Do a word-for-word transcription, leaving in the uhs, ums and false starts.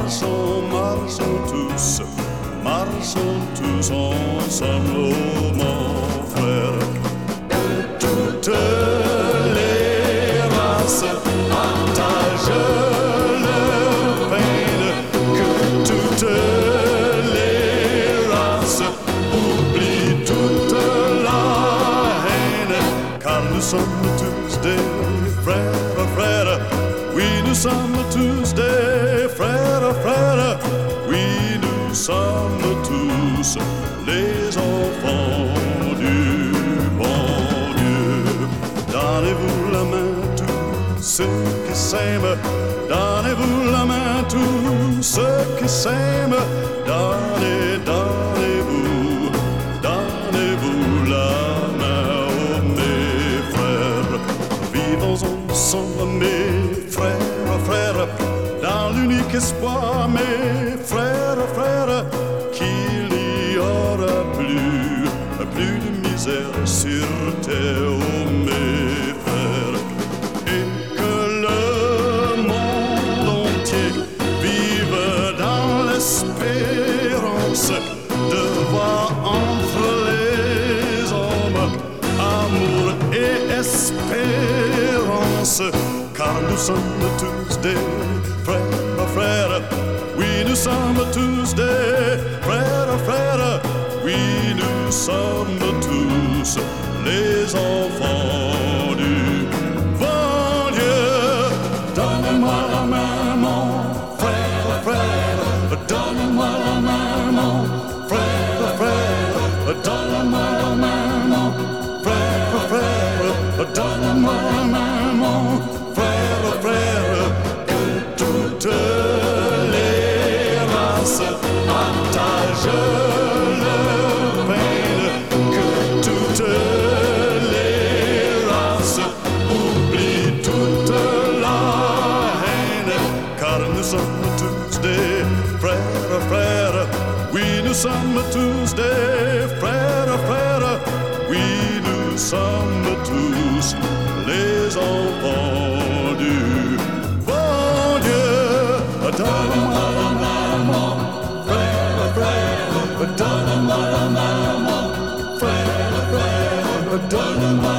Marchons, marchons tous, marchons tous ensemble, oh mon frère. Toutes les races partagent leur peine, que toutes les races oublient toute la haine, car nous sommes tous des frères, frères. Oui, nous sommes tous des frères, frères. Oui, nous sommes tous les enfants du bon Dieu. Donnez-vous la main tous ceux qui s'aiment. Donnez-vous la main tous ceux qui s'aiment. Donnez, donnez-vous, donnez-vous la main, oh mes frères. Vivons ensemble, mes frères, frères, dans l'unique espoir, mes frères, frères, qu'il n'y aura plus, plus de misère sur terre, oh mes frères, et que le monde entier vive dans l'espérance de voir entre les hommes amour et espérance, car nous sommes tous des frères, frères. Oui, nous sommes tous des frères, frères. Oui, nous sommes tous les enfants du bon Dieu. Donne-moi la main, mon frère, frère. Donne-moi la main, mon frère, frère. Donne-moi la main, mon frère, frère. Donne-moi la main, mon frère, frère. Que toutes les races partagent leur peine, que toutes les races oublient toute la haine, car nous sommes tous des frères, frères. Oui, nous sommes tous des frères, frères. Oui, nous sommes tous les enfants du bon Dieu. Donne-moi la main, mon frère, frère. Donne-moi la main, mon frère, frère. Donne-moi